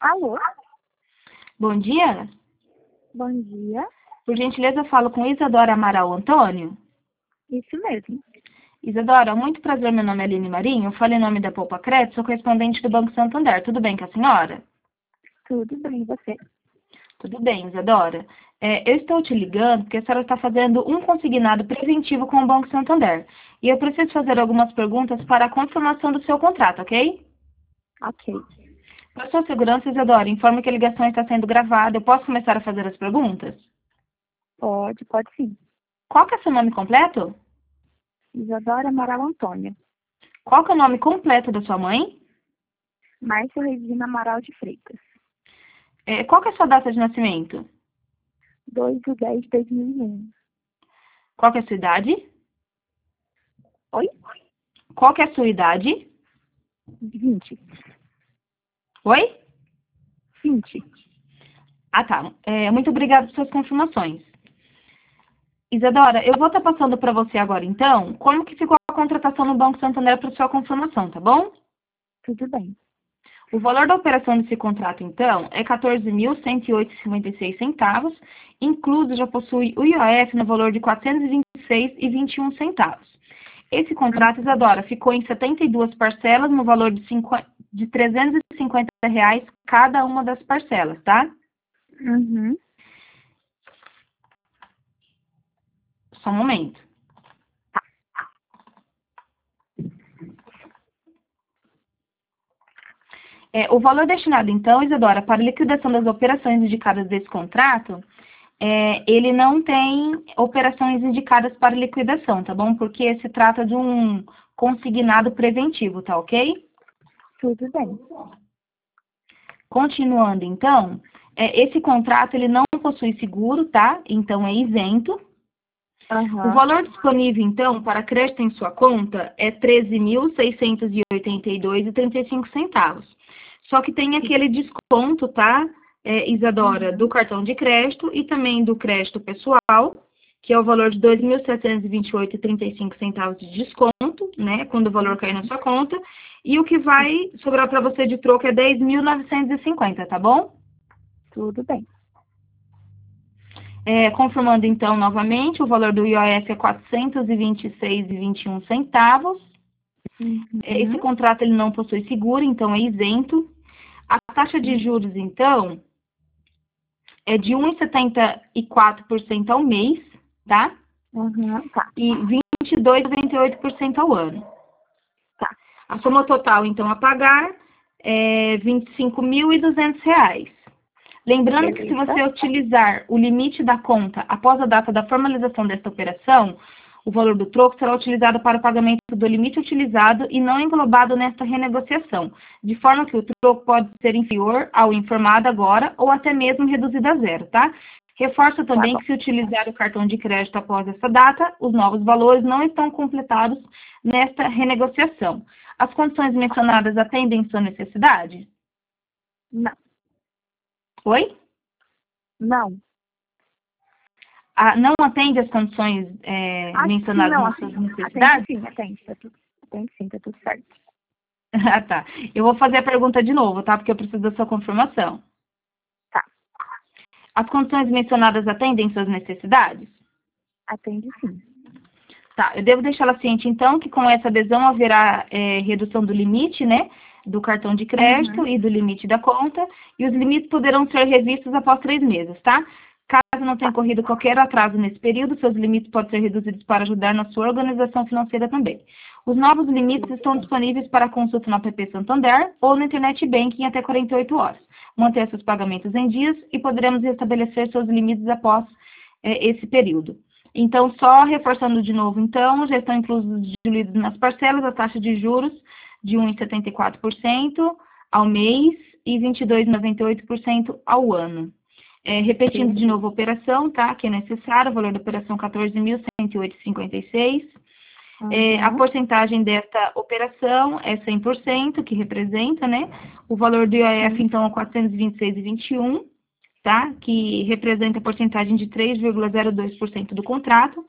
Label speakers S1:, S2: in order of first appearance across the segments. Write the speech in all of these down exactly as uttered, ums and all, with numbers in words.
S1: Alô?
S2: Bom dia.
S1: Bom dia.
S2: Por gentileza, eu falo com Isadora Amaral Antônio.
S1: Isso mesmo.
S2: Isadora, muito prazer, meu nome é Aline Marinho. Eu falo em nome da Poupa Crédito, sou correspondente do Banco Santander. Tudo bem com a senhora?
S1: Tudo bem, e você?
S2: Tudo bem, Isadora. É, eu estou te ligando porque a senhora está fazendo um consignado preventivo com o Banco Santander. E eu preciso fazer algumas perguntas para a confirmação do seu contrato, ok?
S1: Ok.
S2: Para sua segurança, Isadora, informe que a ligação está sendo gravada. Eu posso começar a fazer as perguntas?
S1: Pode, pode sim.
S2: Qual que é seu nome completo?
S1: Isadora Amaral Antônio.
S2: Qual que é o nome completo da sua mãe?
S1: Márcia Regina Amaral de Freitas.
S2: É, qual que é a sua data de nascimento?
S1: dois de dez de dois mil e um.
S2: Qual que é a sua idade?
S1: Oi?
S2: Qual que é a sua idade?
S1: vinte.
S2: Oi?
S1: vinte.
S2: Ah, tá. É, muito obrigada por suas confirmações. Isadora, eu vou estar passando para você agora, então, como que ficou a contratação no Banco Santander para sua confirmação, tá bom?
S1: Tudo bem.
S2: O valor da operação desse contrato, então, é quatorze mil cento e oito reais e cinquenta e seis centavos, incluso já possui o I O F no valor de quatrocentos e vinte e seis reais e vinte e um centavos. Esse contrato, Isadora, ficou em setenta e duas parcelas no valor de, cinquenta, de trezentos e cinquenta reais cada uma das parcelas, tá?
S1: Uhum.
S2: Só um momento. É, o valor destinado, então, Isadora, para a liquidação das operações indicadas desse contrato, é, ele não tem operações indicadas para liquidação, tá bom? Porque se trata de um consignado preventivo, tá ok?
S1: Tudo bem.
S2: Continuando, então, é, esse contrato ele não possui seguro, tá? Então, é isento.
S1: Aham.
S2: O valor disponível, então, para crédito em sua conta é treze mil seiscentos e oitenta e dois reais e trinta e cinco centavos. Só que tem aquele desconto, tá, é, Isadora,
S1: Uhum.
S2: do cartão de crédito e também do crédito pessoal, que é o valor de dois mil setecentos e vinte e oito reais e trinta e cinco centavos de desconto, né, quando o valor cair na sua conta. E o que vai sobrar para você de troco é dez mil novecentos e cinquenta, tá bom?
S1: Tudo bem.
S2: É, confirmando, então, novamente, o valor do I O F é quatrocentos e vinte e seis reais e vinte e um centavos.
S1: Uhum.
S2: Esse contrato ele não possui seguro, então é isento. A taxa de juros, então, é de um vírgula setenta e quatro por cento ao mês, tá?
S1: Uhum. Tá.
S2: E vinte e dois vírgula noventa e oito por cento ao ano.
S1: Tá.
S2: A soma total, então, a pagar é vinte e cinco mil e duzentos reais. Lembrando que se
S1: Beleza.
S2: você utilizar o limite da conta após a data da formalização desta operação, o valor do troco será utilizado para o pagamento do limite utilizado e não englobado nesta renegociação, de forma que o troco pode ser inferior ao informado agora ou até mesmo reduzido a zero, tá? Reforço também
S1: Tá bom.
S2: que se utilizar o cartão de crédito após essa data, os novos valores não estão completados nesta renegociação. As condições mencionadas atendem sua necessidade?
S1: Não.
S2: Oi?
S1: Não.
S2: Ah, não atende às condições é,
S1: Acho que
S2: mencionadas
S1: não.
S2: nas suas
S1: Atende
S2: necessidades?
S1: sim, atende. Tá tudo, atende sim, tá tudo certo.
S2: Ah, tá. Eu vou fazer a pergunta de novo, tá? Porque eu preciso da sua confirmação.
S1: Tá.
S2: As condições mencionadas atendem suas necessidades?
S1: Atende sim.
S2: Tá. Eu devo deixá-la ciente, então, que com essa adesão haverá é, redução do limite, né? Do cartão de crédito
S1: Uhum.
S2: e do limite da conta. E os limites poderão ser revistos após três meses, tá? Caso não tenha ocorrido qualquer atraso nesse período, seus limites podem ser reduzidos para ajudar na sua organização financeira também. Os novos limites estão disponíveis para consulta no app Santander ou no Internet Banking até quarenta e oito horas. Mantenha seus pagamentos em dias e poderemos restabelecer seus limites após é, esse período. Então, só reforçando de novo, então, já estão inclusos diluídos nas parcelas a taxa de juros de um vírgula setenta e quatro por cento ao mês e vinte e dois vírgula noventa e oito por cento ao ano. É, repetindo de novo a operação, tá? Que é necessário, o valor da operação quatorze mil cento e oito reais e cinquenta e seis.
S1: Uhum.
S2: É, a porcentagem desta operação é cem por cento, que representa, né? O valor do I O F,
S1: Sim.
S2: então, é quatrocentos e vinte e seis reais e vinte e um, tá? Que representa a porcentagem de três vírgula zero dois por cento do contrato.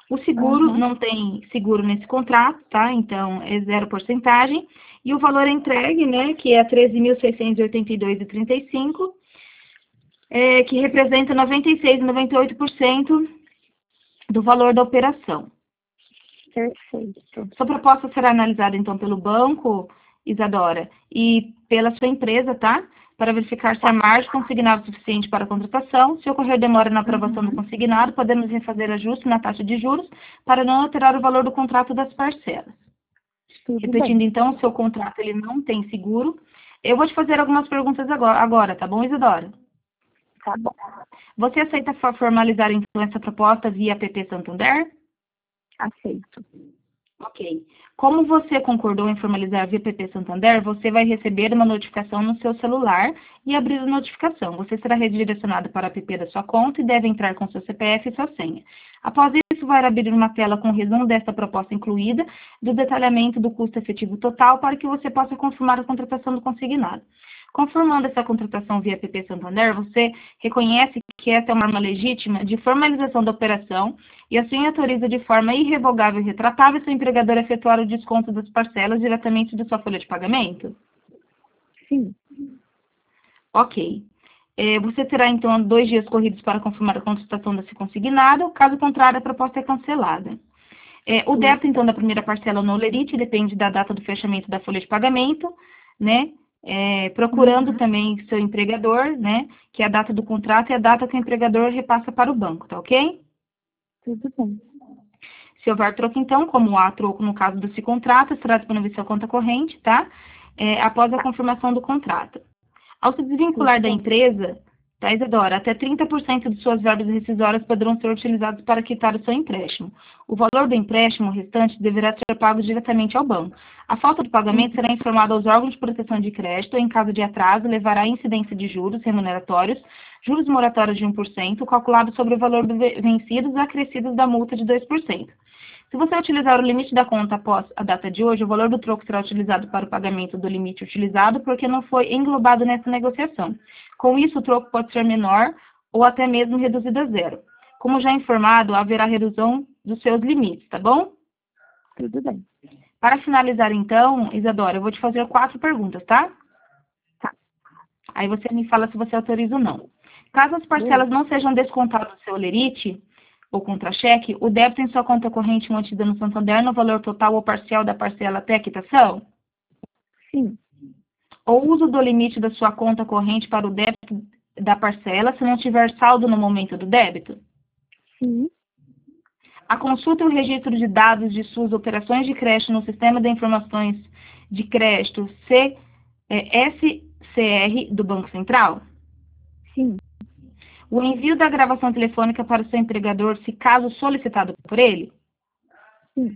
S2: O seguro,
S1: Uhum.
S2: não tem seguro nesse contrato, tá? Então, é zero porcentagem. E o valor entregue, né, que é treze mil seiscentos e oitenta e dois reais e trinta e cinco centavos, é, que representa noventa e seis vírgula noventa e oito por cento do valor da operação.
S1: Perfeito.
S2: Sua proposta será analisada, então, pelo banco, Isadora, e pela sua empresa, tá? Para verificar se a margem consignada é suficiente para a contratação. Se ocorrer demora na aprovação do
S1: Uhum.
S2: consignado, podemos refazer ajuste na taxa de juros para não alterar o valor do contrato das parcelas.
S1: Tudo
S2: Repetindo,
S1: bem.
S2: então, o seu contrato ele não tem seguro. Eu vou te fazer algumas perguntas agora, agora, tá bom, Isadora?
S1: Tá bom.
S2: Você aceita for- formalizar, então, essa proposta via P P Santander?
S1: Aceito.
S2: Ok. Como você concordou em formalizar via P P Santander, você vai receber uma notificação no seu celular e abrir a notificação. Você será redirecionado para a P P da sua conta e deve entrar com seu C P F e sua senha. Após isso, vai abrir uma tela com o resumo desta proposta incluída, do detalhamento do custo efetivo total, para que você possa confirmar a contratação do consignado. Confirmando essa contratação via P P Santander, você reconhece que essa é uma forma legítima de formalização da operação e assim autoriza de forma irrevogável e retratável seu empregador a efetuar o desconto das parcelas diretamente da sua folha de pagamento?
S1: Sim.
S2: Ok. É, você terá, então, dois dias corridos para confirmar a contratação desse consignado. Caso contrário, a proposta é cancelada. É, o débito, então, da primeira parcela no Olerite depende da data do fechamento da folha de pagamento, né? É, procurando
S1: Uhum.
S2: também seu empregador, né? Que é a data do contrato e a data que o empregador repassa para o banco, tá ok?
S1: Tudo bem.
S2: Se houver troco, então, como há troco no caso desse contrato, será disponível sua conta corrente, tá? É, após a confirmação do contrato. Ao se desvincular
S1: Tudo
S2: da
S1: bem.
S2: empresa, tá, Isadora, até trinta por cento de suas verbas rescisórias poderão ser utilizados para quitar o seu empréstimo. O valor do empréstimo restante deverá ser pago diretamente ao banco. A falta de pagamento será informada aos órgãos de proteção de crédito. Em caso de atraso, levará à incidência de juros remuneratórios, juros moratórios de um por cento, calculado sobre o valor do ve- vencidos acrescidos da multa de dois por cento. Se você utilizar o limite da conta após a data de hoje, o valor do troco será utilizado para o pagamento do limite utilizado, porque não foi englobado nessa negociação. Com isso, o troco pode ser menor ou até mesmo reduzido a zero. Como já informado, haverá redução dos seus limites, tá bom?
S1: Tudo bem.
S2: Para finalizar, então, Isadora, eu vou te fazer quatro perguntas, tá?
S1: Tá.
S2: Aí você me fala se você autoriza ou não. Caso as parcelas não sejam descontadas do seu lerite ou contra-cheque, o débito em sua conta corrente mantida no Santander no valor total ou parcial da parcela até a quitação?
S1: Sim.
S2: Ou uso do limite da sua conta corrente para o débito da parcela se não tiver saldo no momento do débito?
S1: Sim.
S2: A consulta e o registro de dados de suas operações de crédito no Sistema de Informações de Crédito C, é, S C R do Banco Central?
S1: Sim.
S2: O envio da gravação telefônica para o seu empregador, se caso solicitado por ele?
S1: Sim.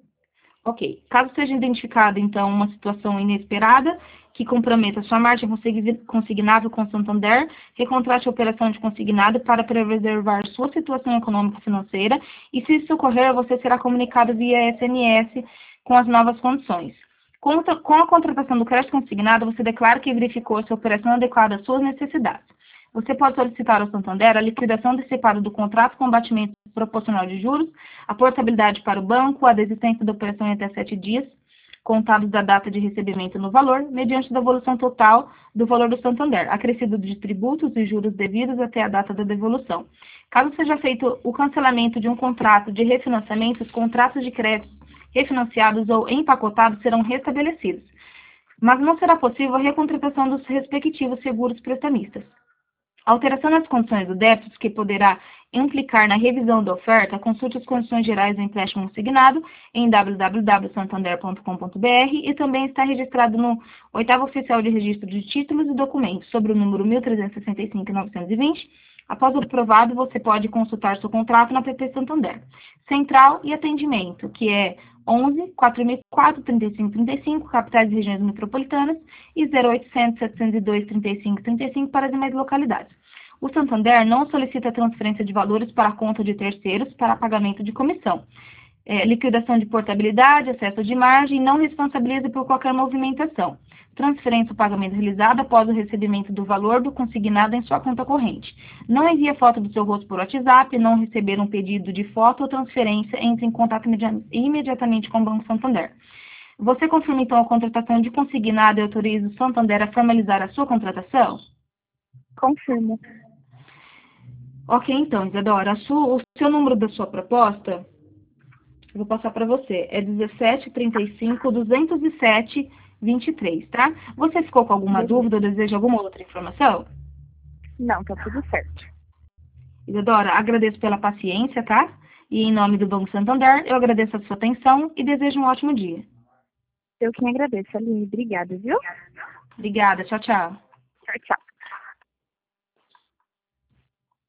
S2: Ok. Caso seja identificada, então, uma situação inesperada que comprometa sua margem consigni- consignável com o Santander, recontrate a operação de consignado para preservar sua situação econômica e financeira e, se isso ocorrer, você será comunicado via S M S com as novas condições. Com a com a contratação do crédito consignado, você declara que verificou se a operação é adequada às suas necessidades. Você pode solicitar ao Santander a liquidação antecipada do contrato com batimento proporcional de juros, a portabilidade para o banco, a desistência da operação em até sete dias, contados da data de recebimento no valor, mediante a devolução total do valor do Santander, acrescido de tributos e juros devidos até a data da devolução. Caso seja feito o cancelamento de um contrato de refinanciamento, os contratos de crédito refinanciados ou empacotados serão restabelecidos, mas não será possível a recontratação dos respectivos seguros prestamistas. Alteração nas condições do débito, que poderá implicar na revisão da oferta, consulte as condições gerais do empréstimo consignado em w w w ponto santander ponto com ponto b r e também está registrado no oitavo Oficial de Registro de Títulos e Documentos, sobre o número mil trezentos e sessenta e cinco, novecentos e vinte. Após o aprovado, você pode consultar seu contrato na P P Santander. Central e atendimento, que é onze, quatro mil e quatro, trinta e cinco trinta e cinco, capitais e regiões metropolitanas, e zero oitocentos, setecentos e dois, trinta e cinco trinta e cinco para as demais localidades. O Santander não solicita transferência de valores para a conta de terceiros para pagamento de comissão. É, liquidação de portabilidade, acesso de margem, não responsabiliza por qualquer movimentação. transferência ou pagamento realizado após o recebimento do valor do consignado em sua conta corrente. Não envie a foto do seu rosto por WhatsApp, não receber um pedido de foto ou transferência, entre em contato imedi- imediatamente com o Banco Santander. Você confirma, então, a contratação de consignado e autoriza o Santander a formalizar a sua contratação?
S1: Confirmo.
S2: Ok, então, Isadora, a sua- o seu número da sua proposta, eu vou passar para você, é dezessete, trinta e cinco, duzentos e sete, vinte e três, tá? Você ficou com alguma
S1: Beleza.
S2: dúvida ou deseja alguma outra informação?
S1: Não, tá tudo certo.
S2: Isadora, agradeço pela paciência, tá? E em nome do Banco Santander, eu agradeço a sua atenção e desejo um ótimo dia.
S1: Eu que agradeço, Aline. Obrigada, viu?
S2: Obrigada, tchau, tchau.
S1: Tchau, tchau.